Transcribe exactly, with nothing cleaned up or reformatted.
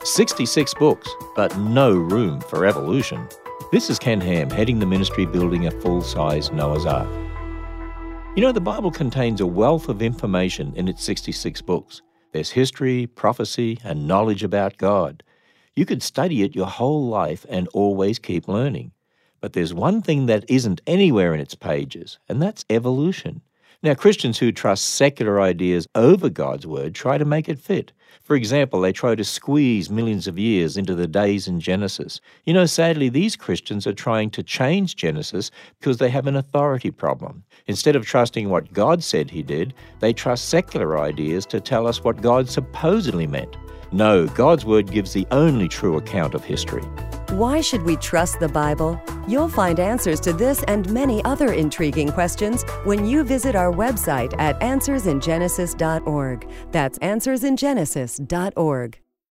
sixty-six books, but no room for evolution. This is Ken Ham, heading the ministry building a full-size Noah's Ark. You know, the Bible contains a wealth of information in its sixty-six books. There's history, prophecy, and knowledge about God. You could study it your whole life and always keep learning. But there's one thing that isn't anywhere in its pages, and that's evolution. Now, Christians who trust secular ideas over God's Word try to make it fit. For example, they try to squeeze millions of years into the days in Genesis. You know, sadly, these Christians are trying to change Genesis because they have an authority problem. Instead of trusting what God said He did, they trust secular ideas to tell us what God supposedly meant. No, God's Word gives the only true account of history. Why should we trust the Bible? You'll find answers to this and many other intriguing questions when you visit our website at answers in genesis dot org. That's answers in genesis dot org.